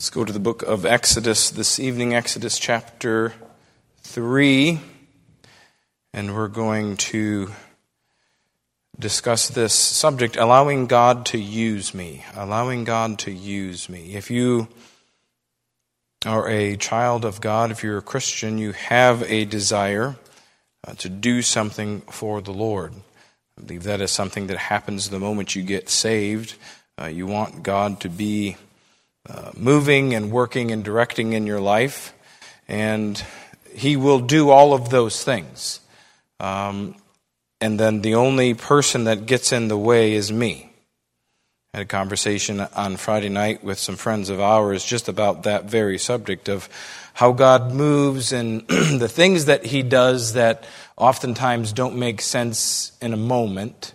Let's go to the book of Exodus this evening, Exodus chapter 3, and we're going to discuss this subject, allowing God to use me. Allowing God to use me. If you are a child of God, if you're a Christian, you have a desire to do something for the Lord. I believe that is something that happens the moment you get saved. You want God to be moving and working and directing in your life, and He will do all of those things. And then the only person that gets in the way is me. I had a conversation on Friday night with some friends of ours just about that very subject of how God moves and the things that He does that oftentimes don't make sense in a moment,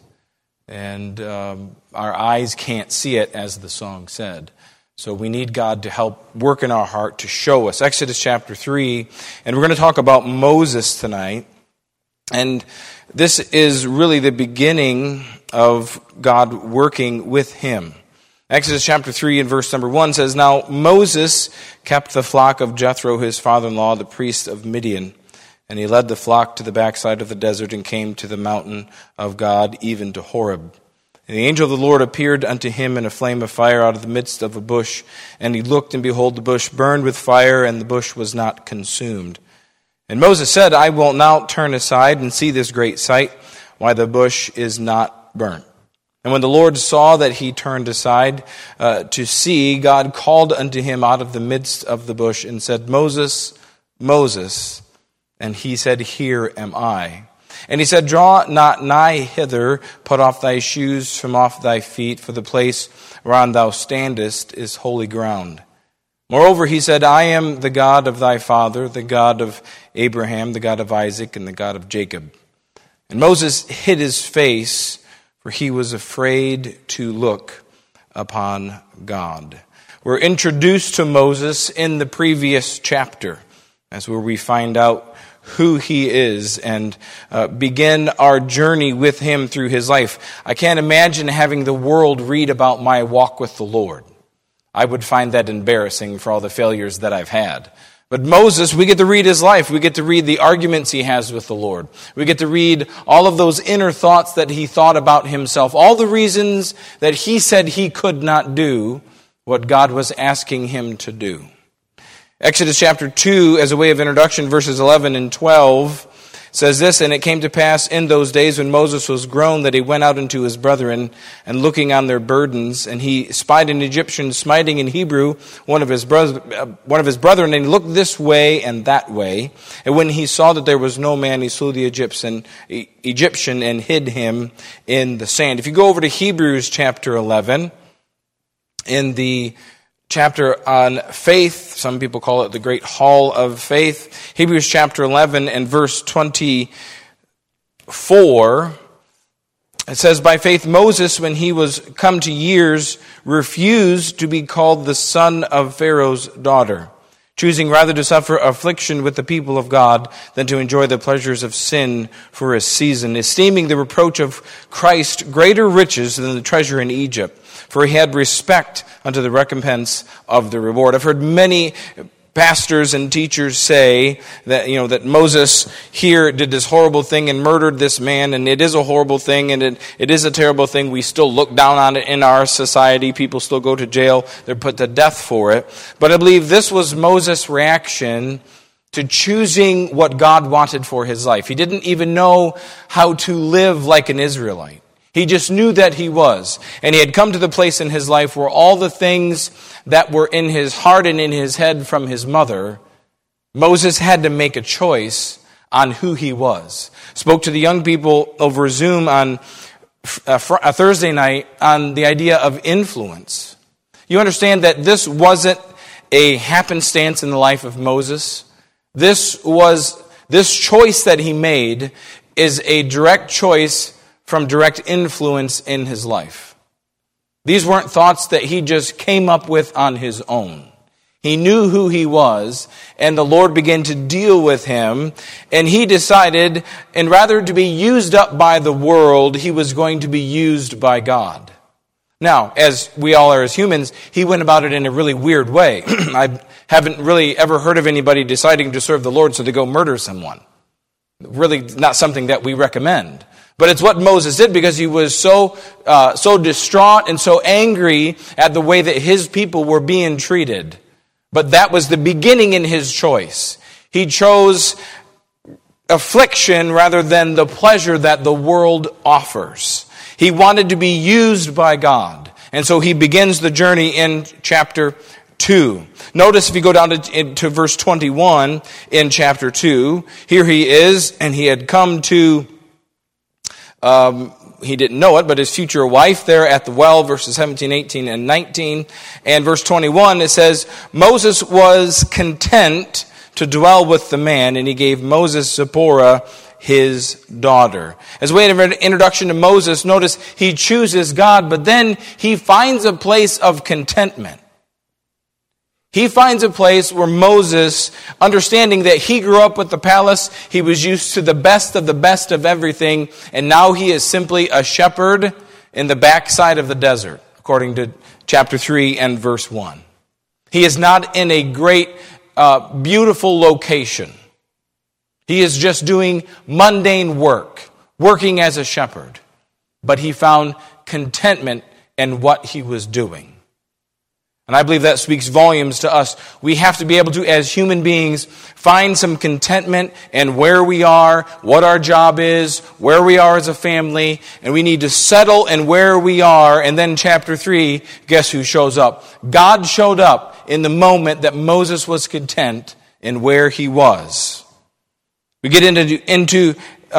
and our eyes can't see it, as the song said. So we need God to help work in our heart to show us. Exodus chapter 3, and we're going to talk about Moses tonight. And this is really the beginning of God working with him. Exodus chapter 3 and verse number 1 says, "Now Moses kept the flock of Jethro, his father-in-law, the priest of Midian. And he led the flock to the backside of the desert and came to the mountain of God, even to Horeb. And the angel of the Lord appeared unto him in a flame of fire out of the midst of a bush. And he looked, and behold, the bush burned with fire, and the bush was not consumed. And Moses said, I will now turn aside and see this great sight, why the bush is not burnt. And when the Lord saw that he turned aside to see, God called unto him out of the midst of the bush and said, Moses, Moses. And he said, Here am I. And he said, Draw not nigh hither, put off thy shoes from off thy feet, for the place whereon thou standest is holy ground. Moreover, he said, I am the God of thy father, the God of Abraham, the God of Isaac, and the God of Jacob. And Moses hid his face, for he was afraid to look upon God." We're introduced to Moses in the previous chapter. That's where we find out who he is and begin our journey with him through his life. I can't imagine having the world read about my walk with the Lord. I would find that embarrassing for all the failures that I've had. But Moses, we get to read his life. We get to read the arguments he has with the Lord. We get to read all of those inner thoughts that he thought about himself, all the reasons that he said he could not do what God was asking him to do. Exodus chapter 2, as a way of introduction, verses 11 and 12, says this, And it came to pass in those days when Moses was grown that he went out unto his brethren, and looking on their burdens, and he spied an Egyptian smiting in Hebrew one of his brethren, and he looked this way and that way. And when he saw that there was no man, he slew the Egyptian and hid him in the sand. If you go over to Hebrews chapter 11, in the chapter on faith, some people call it the Great Hall of Faith. Hebrews chapter 11 and verse 24, it says, By faith Moses, when he was come to years, refused to be called the son of Pharaoh's daughter, choosing rather to suffer affliction with the people of God than to enjoy the pleasures of sin for a season, esteeming the reproach of Christ greater riches than the treasure in Egypt, for he had respect unto the recompense of the reward. I've heard many pastors and teachers say that, that Moses here did this horrible thing and murdered this man, and it is a horrible thing, and it is a terrible thing. We still look down on it in our society. People still go to jail. They're put to death for it. But I believe this was Moses' reaction to choosing what God wanted for his life. He didn't even know how to live like an Israelite. He just knew that he was. And he had come to the place in his life where all the things that were in his heart and in his head from his mother, Moses had to make a choice on who he was. Spoke to the young people over Zoom on a Thursday night on the idea of influence. You understand that this wasn't a happenstance in the life of Moses. This choice that he made is a direct choice from direct influence in his life. These weren't thoughts that he just came up with on his own. He knew who he was, and the Lord began to deal with him, and he decided, and rather to be used up by the world, he was going to be used by God. Now, as we all are as humans, he went about it in a really weird way. I haven't really ever heard of anybody deciding to serve the Lord so they go murder someone. Really not something that we recommend. But it's what Moses did because he was so distraught and so angry at the way that his people were being treated. But that was the beginning in his choice. He chose affliction rather than the pleasure that the world offers. He wanted to be used by God. And so he begins the journey in chapter 2. Notice if you go down to verse 21 in chapter 2, here he is, and he had come to, he didn't know it, but his future wife there at the well, verses 17, 18, and 19. And verse 21, it says, Moses was content to dwell with the man, and he gave Moses Zipporah, his daughter. As a way of introduction to Moses, notice he chooses God, but then he finds a place of contentment. He finds a place where Moses, understanding that he grew up with the palace, he was used to the best of everything, and now he is simply a shepherd in the backside of the desert, according to chapter 3 and verse 1. He is not in a great, beautiful location. He is just doing mundane work, working as a shepherd. But he found contentment in what he was doing. And I believe that speaks volumes to us. We have to be able to, as human beings, find some contentment in where we are, what our job is, where we are as a family, and we need to settle in where we are. And then chapter 3, guess who shows up? God showed up in the moment that Moses was content in where he was. We get into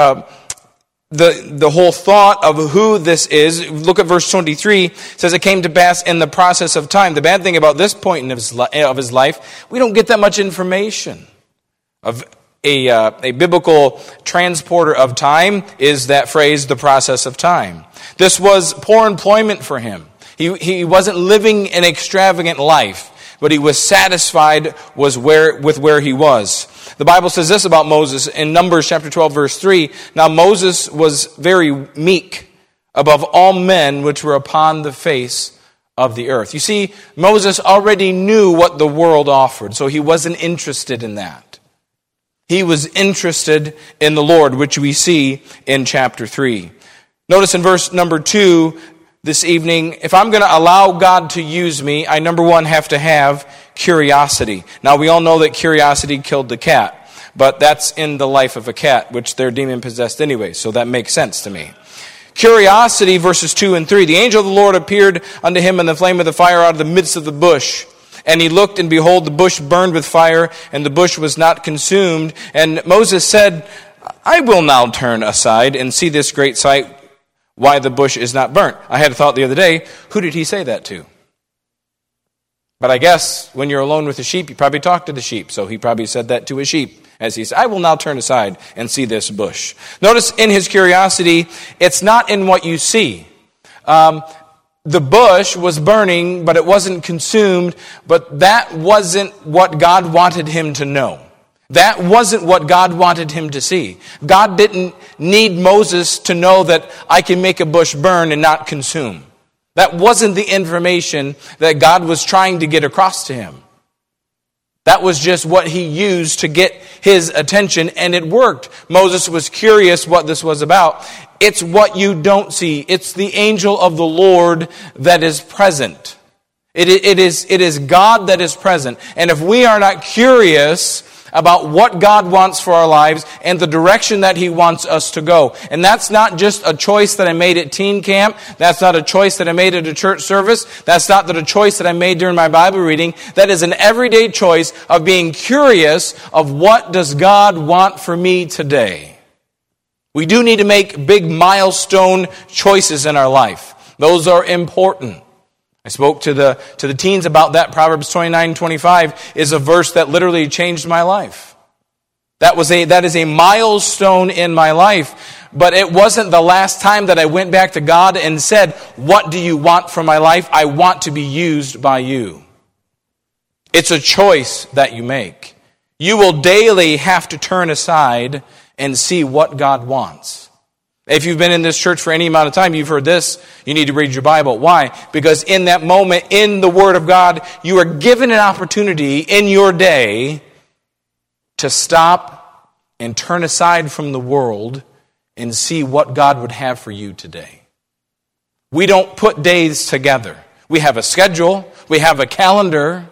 the whole thought of who this is. Look at verse 23. It says, it came to pass in the process of time. The bad thing about this point of his life, we don't get that much information. Of a biblical transporter of time is that phrase, the process of time. This was poor employment for him. He wasn't living an extravagant life, but he was satisfied with where he was. The Bible says this about Moses in Numbers chapter 12, verse 3. Now Moses was very meek above all men which were upon the face of the earth. You see, Moses already knew what the world offered, so he wasn't interested in that. He was interested in the Lord, which we see in chapter 3. Notice in verse number 2, this evening, if I'm going to allow God to use me, I, number one, have to have curiosity. Now, we all know that curiosity killed the cat, but that's in the life of a cat, which they're demon-possessed anyway, so that makes sense to me. Curiosity, verses 2 and 3. The angel of the Lord appeared unto him in the flame of the fire out of the midst of the bush. And he looked, and behold, the bush burned with fire, and the bush was not consumed. And Moses said, I will now turn aside and see this great sight, why the bush is not burnt. I had a thought the other day, who did he say that to? But I guess when you're alone with the sheep, you probably talk to the sheep. So he probably said that to a sheep, as he said, I will now turn aside and see this bush. Notice in his curiosity, it's not in what you see. The bush was burning, but it wasn't consumed, but that wasn't what God wanted him to know. That wasn't what God wanted him to see. God didn't need Moses to know that I can make a bush burn and not consume. That wasn't the information that God was trying to get across to him. That was just what he used to get his attention, and it worked. Moses was curious what this was about. It's what you don't see. It's the angel of the Lord that is present. It is God that is present. And if we are not curious about what God wants for our lives and the direction that he wants us to go. And that's not just a choice that I made at teen camp. That's not a choice that I made at a church service. That's not a choice that I made during my Bible reading. That is an everyday choice of being curious of what does God want for me today. We do need to make big milestone choices in our life. Those are important. I spoke to the teens about that. Proverbs 29:25 is a verse that literally changed my life. That is a milestone in my life. But it wasn't the last time that I went back to God and said, what do you want from my life? I want to be used by you. It's a choice that you make. You will daily have to turn aside and see what God wants. If you've been in this church for any amount of time, you've heard this. You need to read your Bible. Why? Because in that moment, in the Word of God, you are given an opportunity in your day to stop and turn aside from the world and see what God would have for you today. We don't put days together. We have a schedule. We have a calendar.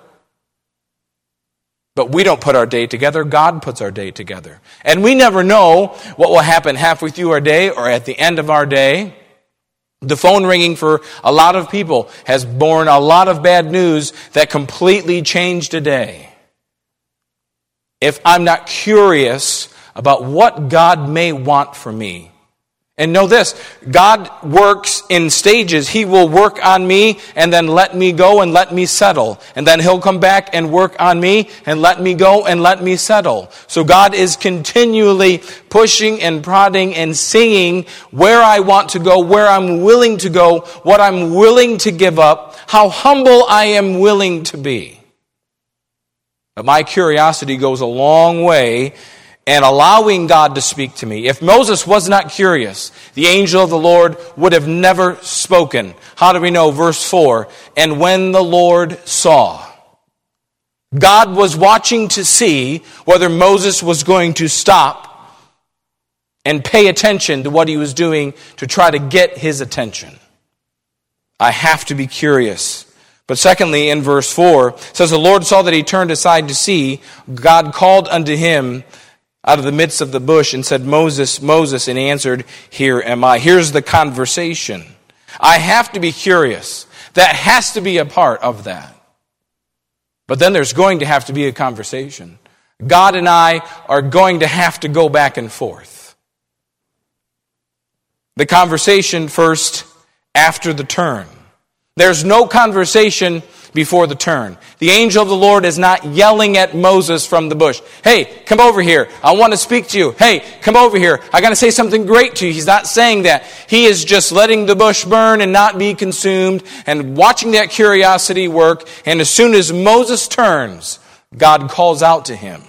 But we don't put our day together. God puts our day together. And we never know what will happen halfway through our day or at the end of our day. The phone ringing for a lot of people has borne a lot of bad news that completely changed a day. If I'm not curious about what God may want for me. And know this, God works in stages. He will work on me and then let me go and let me settle. And then He'll come back and work on me and let me go and let me settle. So God is continually pushing and prodding and seeing where I want to go, where I'm willing to go, what I'm willing to give up, how humble I am willing to be. But my curiosity goes a long way and allowing God to speak to me. If Moses was not curious, the angel of the Lord would have never spoken. How do we know? Verse 4, and when the Lord saw. God was watching to see whether Moses was going to stop and pay attention to what he was doing to try to get his attention. I have to be curious. But secondly, in verse 4, it says, the Lord saw that he turned aside to see. God called unto him out of the midst of the bush and said, Moses, Moses, and he answered, here am I. Here's the conversation. I have to be curious. That has to be a part of that. But then there's going to have to be a conversation. God and I are going to have to go back and forth. The conversation first after the turn. There's no conversation before the turn. The angel of the Lord is not yelling at Moses from the bush. Hey, come over here. I want to speak to you. Hey, come over here. I got to say something great to you. He's not saying that. He is just letting the bush burn and not be consumed and watching that curiosity work. And as soon as Moses turns, God calls out to him.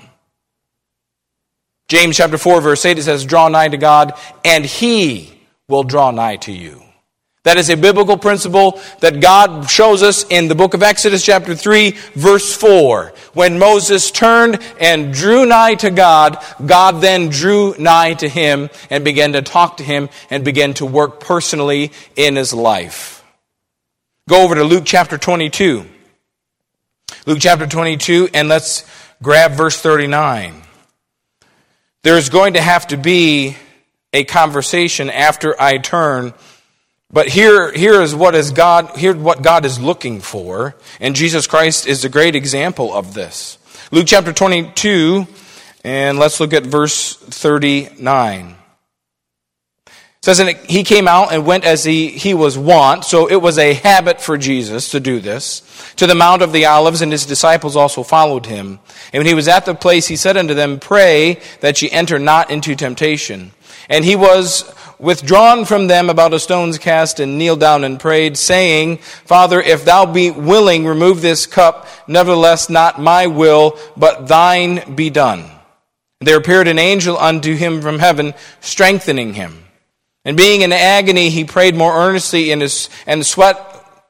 James chapter 4 verse 8, it says, draw nigh to God and He will draw nigh to you. That is a biblical principle that God shows us in the book of Exodus chapter 3 verse 4. When Moses turned and drew nigh to God, God then drew nigh to him and began to talk to him and began to work personally in his life. Go over to Luke chapter 22. Luke chapter 22, and let's grab verse 39. There's going to have to be a conversation after I turn. But here is what God is looking for, and Jesus Christ is a great example of this. Luke chapter 22, and let's look at verse 39. It says, and he came out and went as he was wont, so it was a habit for Jesus to do this, to the Mount of the Olives, and his disciples also followed him. And when he was at the place, he said unto them, pray that ye enter not into temptation. And he was withdrawn from them about a stone's cast, and kneeled down and prayed, saying, Father, if thou be willing, remove this cup. Nevertheless, not my will, but thine be done. And there appeared an angel unto him from heaven, strengthening him. And being in agony, he prayed more earnestly, and his sweat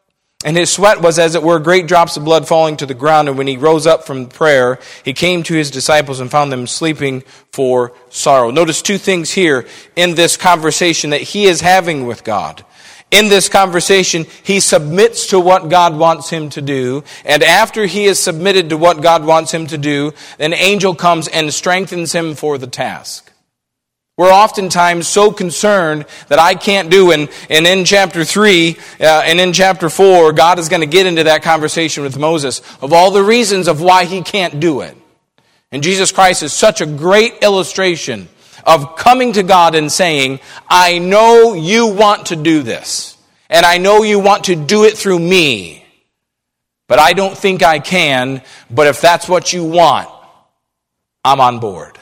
was as it were great drops of blood falling to the ground. And when he rose up from prayer, he came to his disciples and found them sleeping for sorrow. Notice two things here in this conversation that he is having with God. In this conversation, he submits to what God wants him to do. And after he is submitted to what God wants him to do, an angel comes and strengthens him for the task. We're oftentimes so concerned that I can't do, and in chapter 3 and in chapter 4, God is going to get into that conversation with Moses of all the reasons of why he can't do it. And Jesus Christ is such a great illustration of coming to God and saying, I know you want to do this, and I know you want to do it through me, but I don't think I can, but if that's what you want, I'm on board.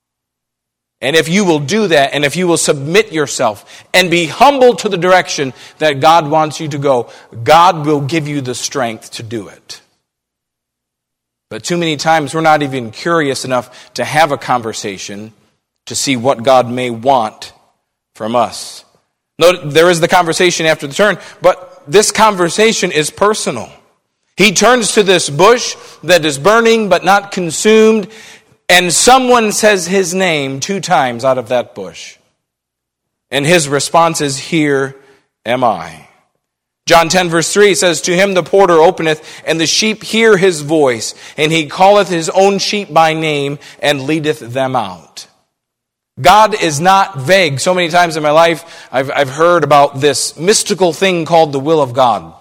And if you will do that, and if you will submit yourself and be humble to the direction that God wants you to go, God will give you the strength to do it. But too many times we're not even curious enough to have a conversation to see what God may want from us. Note, there is the conversation after the turn, but this conversation is personal. He turns to this bush that is burning but not consumed, and someone says his name 2 times out of that bush. And his response is, "Here am I." John 10 verse 3 says, "To him the porter openeth, and the sheep hear his voice, and he calleth his own sheep by name, and leadeth them out." God is not vague. So many times in my life, I've heard about this mystical thing called the will of God.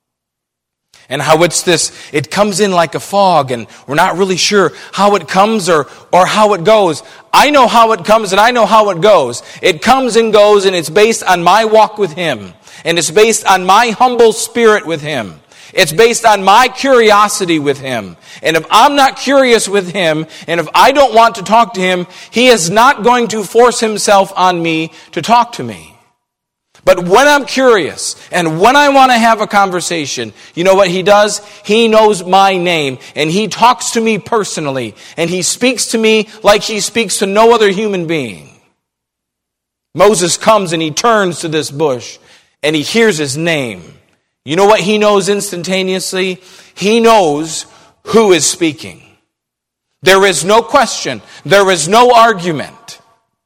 And how it comes in like a fog, and we're not really sure how it comes or how it goes. I know how it comes and I know how it goes. It comes and goes, and it's based on my walk with Him. And it's based on my humble spirit with Him. It's based on my curiosity with Him. And if I'm not curious with Him, and if I don't want to talk to Him, He is not going to force Himself on me to talk to me. But when I'm curious, and when I want to have a conversation, you know what He does? He knows my name, and He talks to me personally, and He speaks to me like He speaks to no other human being. Moses comes and he turns to this bush, and he hears his name. You know what he knows instantaneously? He knows who is speaking. There is no question. There is no argument.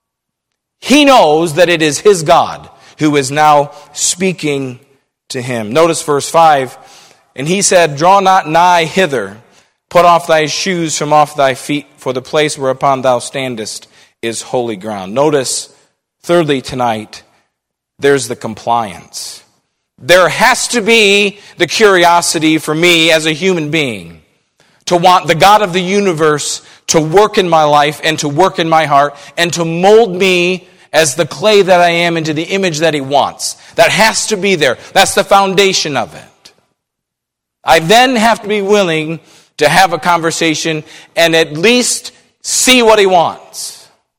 He knows that it is his God who is now speaking to him. Notice verse 5. "And he said, Draw not nigh hither. Put off thy shoes from off thy feet, for the place whereupon thou standest is holy ground." Notice, thirdly tonight, there's the compliance. There has to be the curiosity for me as a human being to want the God of the universe to work in my life and to work in my heart and to mold me as the clay that I am into the image that He wants. That has to be there. That's the foundation of it. I then have to be willing to have a conversation and at least see what He wants.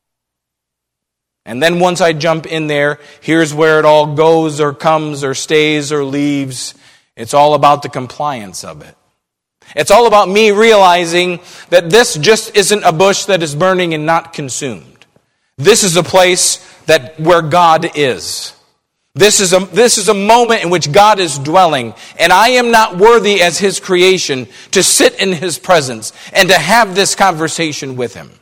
And then once I jump in there, here's where it all goes or comes or stays or leaves. It's all about the compliance of it. It's all about me realizing that this just isn't a bush that is burning and not consumed. This is a place where God is. This is a moment in which God is dwelling, and I am not worthy as His creation to sit in His presence and to have this conversation with Him.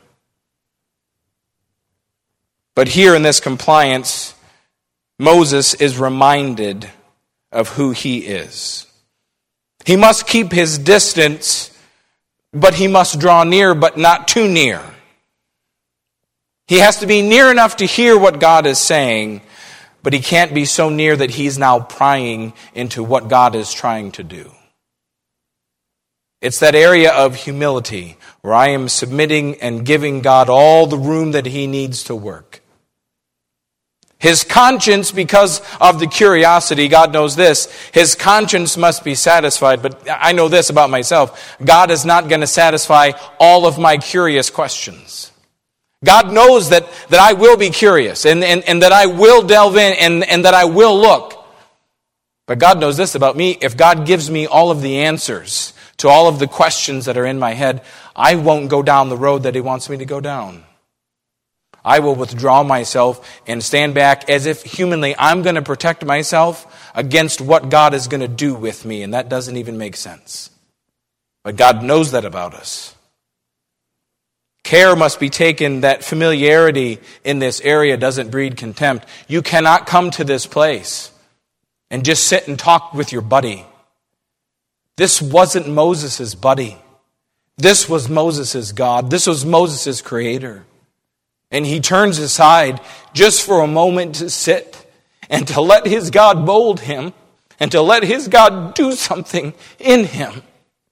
But here in this compliance, Moses is reminded of who he is. He must keep his distance, but he must draw near, but not too near. He has to be near enough to hear what God is saying, but he can't be so near that he's now prying into what God is trying to do. It's that area of humility where I am submitting and giving God all the room that He needs to work. His conscience, because of the curiosity, God knows this, his conscience must be satisfied. But I know this about myself. God is not going to satisfy all of my curious questions. God knows that I will be curious and that I will delve in and that I will look. But God knows this about me. If God gives me all of the answers to all of the questions that are in my head, I won't go down the road that He wants me to go down. I will withdraw myself and stand back as if humanly I'm going to protect myself against what God is going to do with me. And that doesn't even make sense. But God knows that about us. Care must be taken that familiarity in this area doesn't breed contempt. You cannot come to this place and just sit and talk with your buddy. This wasn't Moses' buddy. This was Moses' God. This was Moses' creator. And he turns aside just for a moment to sit and to let his God mold him and to let his God do something in him.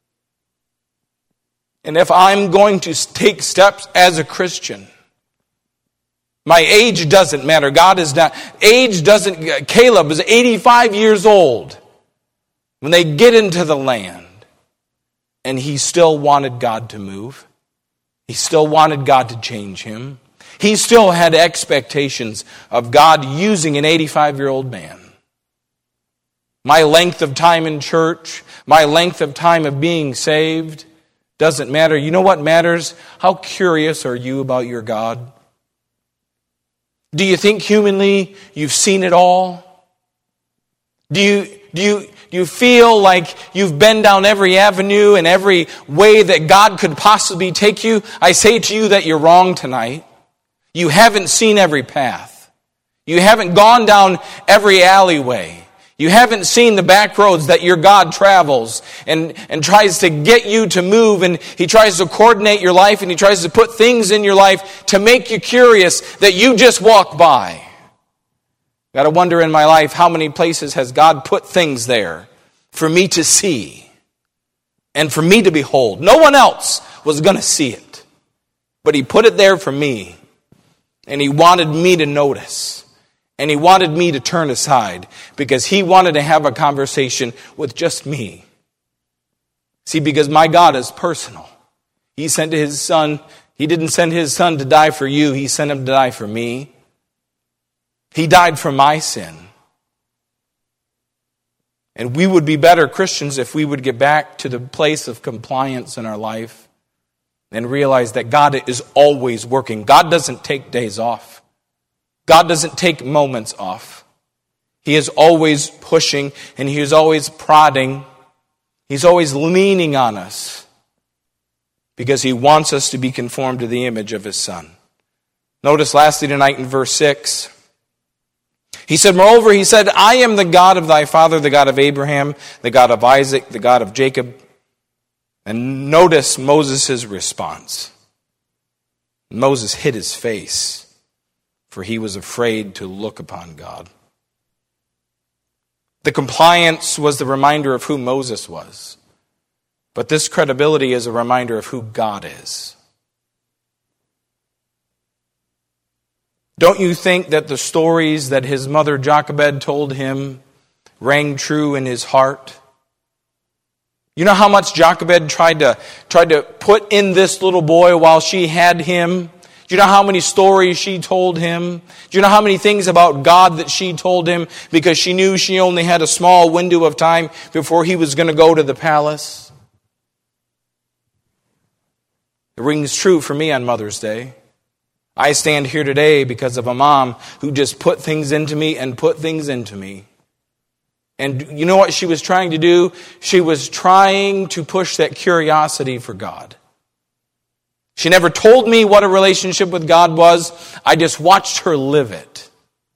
And if I'm going to take steps as a Christian, my age doesn't matter. God is not. Age doesn't. Caleb is 85 years old when they get into the land. And he still wanted God to move. He still wanted God to change him. He still had expectations of God using an 85-year-old man. My length of time in church, my length of time of being saved, doesn't matter. You know what matters? How curious are you about your God? Do you think humanly you've seen it all? Do you feel like you've been down every avenue and every way that God could possibly take you? I say to you that you're wrong tonight. You haven't seen every path. You haven't gone down every alleyway. You haven't seen the back roads that your God travels and tries to get you to move, and He tries to coordinate your life, and He tries to put things in your life to make you curious that you just walk by. Got to wonder in my life, how many places has God put things there for me to see and for me to behold? No one else was going to see it, but He put it there for me, and He wanted me to notice. And He wanted me to turn aside because He wanted to have a conversation with just me. See, because my God is personal. He sent His Son. He didn't send His Son to die for you. He sent Him to die for me. He died for my sin. And we would be better Christians if we would get back to the place of compliance in our life and realize that God is always working. God doesn't take days off. God doesn't take moments off. He is always pushing, and He is always prodding. He's always leaning on us because He wants us to be conformed to the image of His Son. Notice lastly tonight in verse 6, He said, moreover, He said, I am the God of thy father, the God of Abraham, the God of Isaac, the God of Jacob. And notice Moses' response. Moses hid his face, for he was afraid to look upon God. The compliance was the reminder of who Moses was. But this credibility is a reminder of who God is. Don't you think that the stories that his mother Jochebed told him rang true in his heart? You know how much Jochebed tried to put in this little boy while she had him? Do you know how many stories she told him? Do you know how many things about God that she told him because she knew she only had a small window of time before he was going to go to the palace? It rings true for me on Mother's Day. I stand here today because of a mom who just put things into me and put things into me. And you know what she was trying to do? She was trying to push that curiosity for God. She never told me what a relationship with God was. I just watched her live it.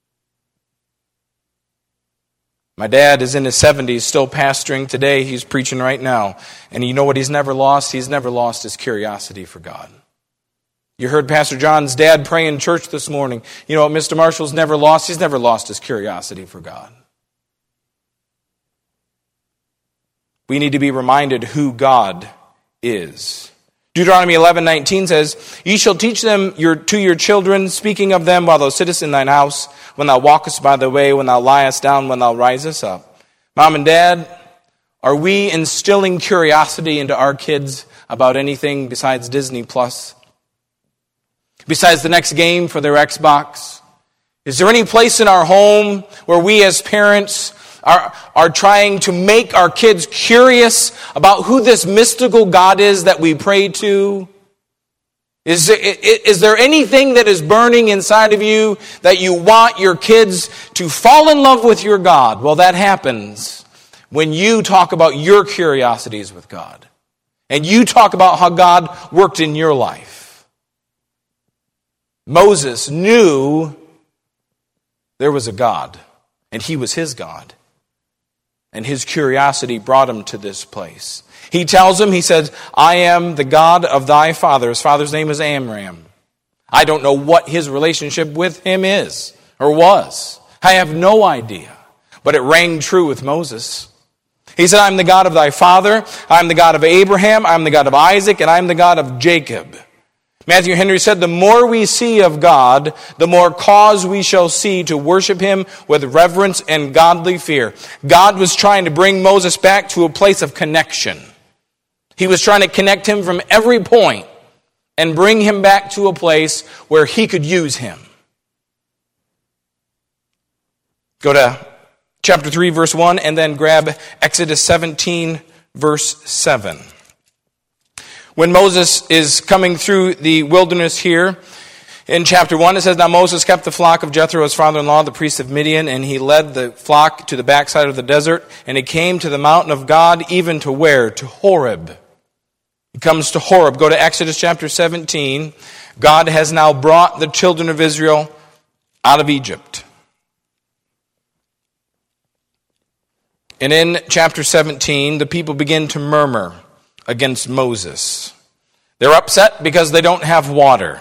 My dad is in his 70s, still pastoring today. He's preaching right now. And you know what he's never lost? He's never lost his curiosity for God. You heard Pastor John's dad pray in church this morning. You know what Mr. Marshall's never lost? He's never lost his curiosity for God. We need to be reminded who God is. Deuteronomy 11:19 says, Ye shall teach them to your children, speaking of them while thou sittest in thine house, when thou walkest by the way, when thou liest down, when thou risest up. Mom and Dad, are we instilling curiosity into our kids about anything besides Disney Plus? Besides the next game for their Xbox? Is there any place in our home where we as parents are trying to make our kids curious about who this mystical God is that we pray to? Is there anything that is burning inside of you that you want your kids to fall in love with your God? Well, that happens when you talk about your curiosities with God. And you talk about how God worked in your life. Moses knew there was a God, and He was his God. And his curiosity brought him to this place. He tells him, he says, I am the God of thy father. His father's name is Amram. I don't know what his relationship with him is or was. I have no idea. But it rang true with Moses. He said, I'm the God of thy father. I'm the God of Abraham. I'm the God of Isaac. And I'm the God of Jacob. Matthew Henry said, the more we see of God, the more cause we shall see to worship Him with reverence and godly fear. God was trying to bring Moses back to a place of connection. He was trying to connect him from every point and bring him back to a place where he could use him. Go to chapter 3, verse 1, and then grab Exodus 17, verse 7. When Moses is coming through the wilderness here, In chapter 1, it says, Now Moses kept the flock of Jethro, his father-in-law, the priest of Midian, and he led the flock to the backside of the desert, and he came to the mountain of God, even to where? To Horeb. He comes to Horeb. Go to Exodus chapter 17. God has now brought the children of Israel out of Egypt. And in chapter 17, the people begin to murmur against Moses. They're upset because they don't have water.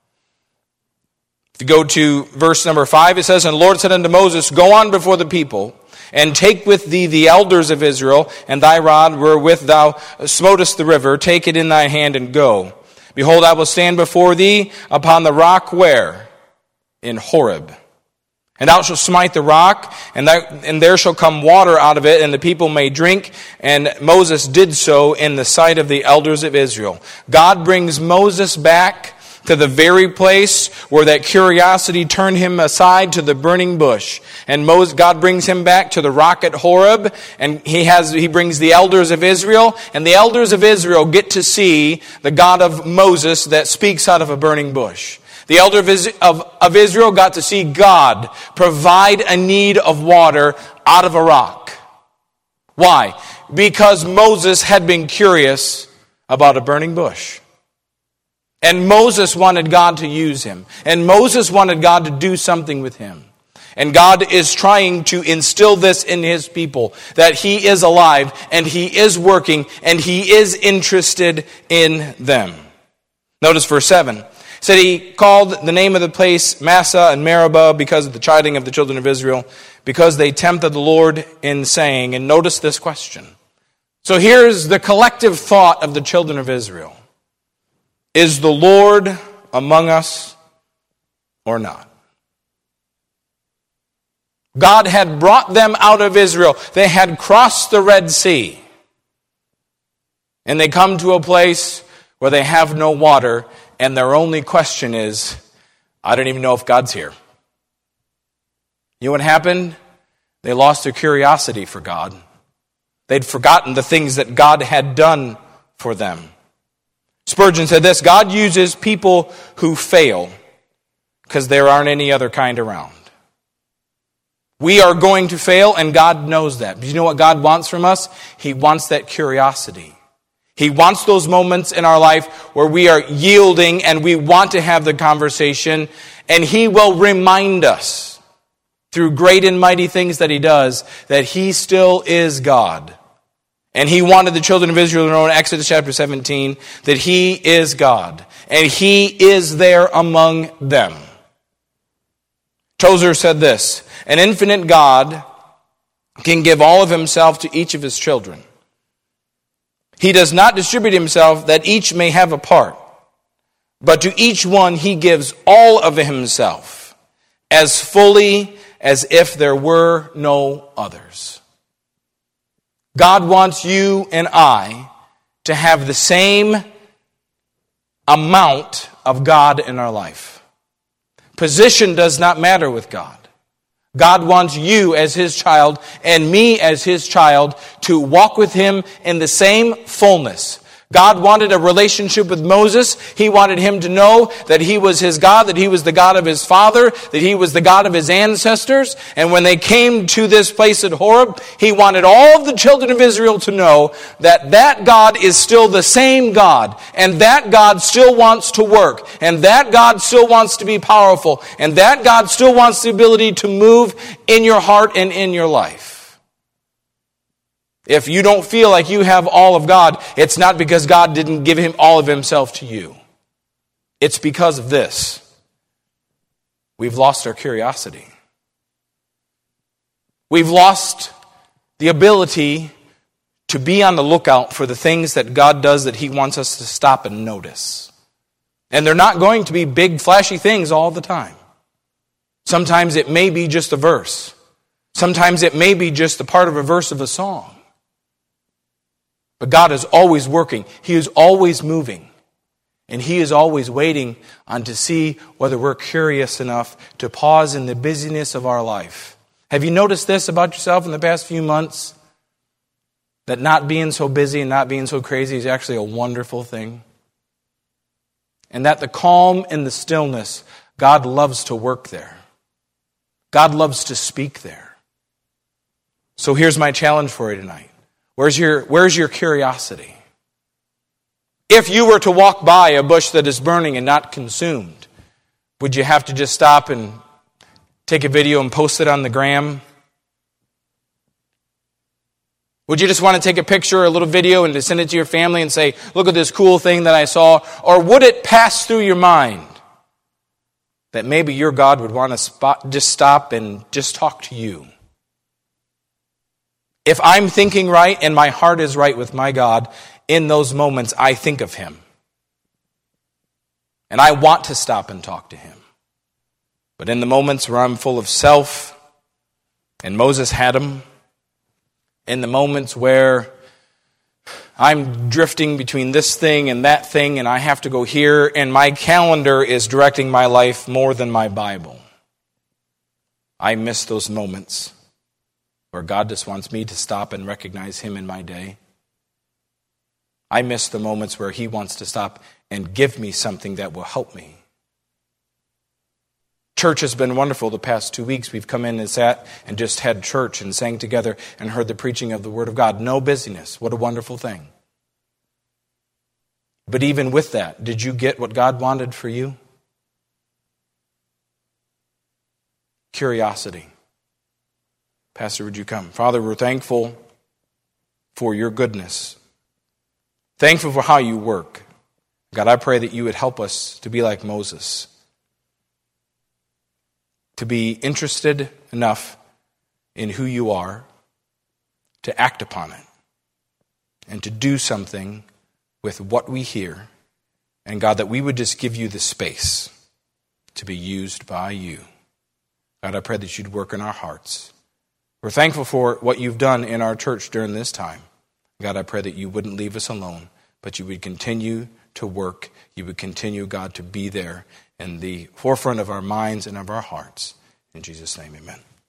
If you go to verse number 5, it says, And the Lord said unto Moses, Go on before the people, and take with thee the elders of Israel, and thy rod wherewith thou smotest the river, take it in thy hand and go. Behold, I will stand before thee upon the rock where? In Horeb. And thou shalt smite the rock, and there shall come water out of it, and the people may drink. And Moses did so in the sight of the elders of Israel. God brings Moses back to the very place where that curiosity turned him aside to the burning bush. And God brings him back to the rock at Horeb, and he brings the elders of Israel, and the elders of Israel get to see the God of Moses that speaks out of a burning bush. The elders of Israel got to see God provide a need of water out of a rock. Why? Because Moses had been curious about a burning bush. And Moses wanted God to use him. And Moses wanted God to do something with him. And God is trying to instill this in his people, that he is alive and he is working and he is interested in them. Notice verse 7. It said he called the name of the place Massah and Meribah because of the chiding of the children of Israel, because they tempted the Lord in saying, and notice this question. So here's the collective thought of the children of Israel. Is the Lord among us or not? God had brought them out of Israel. They had crossed the Red Sea. And they come to a place where they have no water, and their only question is, I don't even know if God's here. You know what happened? They lost their curiosity for God. They'd forgotten the things that God had done for them. Spurgeon said this, God uses people who fail because there aren't any other kind around. We are going to fail, and God knows that. But you know what God wants from us? He wants that curiosity. He wants those moments in our life where we are yielding and we want to have the conversation, and He will remind us through great and mighty things that He does that He still is God. And He wanted the children of Israel to know in Exodus chapter 17 that He is God. And He is there among them. Tozer said this, an infinite God can give all of Himself to each of His children. He does not distribute Himself that each may have a part, but to each one He gives all of Himself as fully as if there were no others. God wants you and I to have the same amount of God in our life. Position does not matter with God. God wants you as His child and me as His child to walk with Him in the same fullness. God wanted a relationship with Moses. He wanted him to know that He was his God, that He was the God of his father, that He was the God of his ancestors. And when they came to this place at Horeb, He wanted all of the children of Israel to know that that God is still the same God, and that God still wants to work, and that God still wants to be powerful, and that God still wants the ability to move in your heart and in your life. If you don't feel like you have all of God, it's not because God didn't give Him all of Himself to you. It's because of this. We've lost our curiosity. We've lost the ability to be on the lookout for the things that God does that He wants us to stop and notice. And they're not going to be big, flashy things all the time. Sometimes it may be just a verse. Sometimes it may be just a part of a verse of a song. But God is always working. He is always moving. And He is always waiting on to see whether we're curious enough to pause in the busyness of our life. Have you noticed this about yourself in the past few months? That not being so busy and not being so crazy is actually a wonderful thing. and that the calm and the stillness, God loves to work there. God loves to speak there. So here's my challenge for you tonight. Where's your curiosity? If you were to walk by a bush that is burning and not consumed, would you have to just stop and take a video and post it on the gram? Would you just want to take a picture or a little video and to send it to your family and say, look at this cool thing that I saw? Or would it pass through your mind that maybe your God would want to just stop and just talk to you? If I'm thinking right and my heart is right with my God, in those moments I think of Him. And I want to stop and talk to Him. But in the moments where I'm full of self, and Moses had them, in the moments where I'm drifting between this thing and that thing, and I have to go here, and my calendar is directing my life more than my Bible, I miss those moments where God just wants me to stop and recognize Him in my day. I miss the moments where He wants to stop and give me something that will help me. Church has been wonderful the past 2 weeks. We've come in and sat and just had church and sang together and heard the preaching of the Word of God. No busyness. What a wonderful thing. But even with that, did you get what God wanted for you? Curiosity. Pastor, would you come? Father, we're thankful for your goodness. Thankful for how you work. God, I pray that you would help us to be like Moses. To be interested enough in who you are, to act upon it, and to do something with what we hear. And God, that we would just give you the space to be used by you. God, I pray that you'd work in our hearts. We're thankful for what you've done in our church during this time. God, I pray that you wouldn't leave us alone, but you would continue to work. You would continue, God, to be there in the forefront of our minds and of our hearts. In Jesus' name, amen.